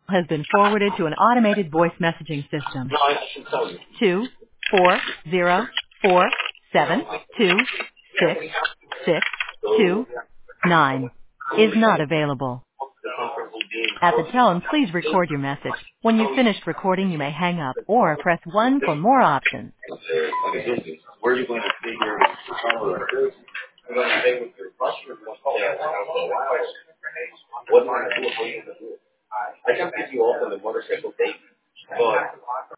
has been forwarded to an automated voice messaging system. No, I can tell you. 240472662 is not available. At the tone, please record your message. When you've finished recording, you may hang up or press 1 for more options. Where are you going to stay here? You're going to stay with your customer. What am I going to do? I can pick you up on the motorcycle date, but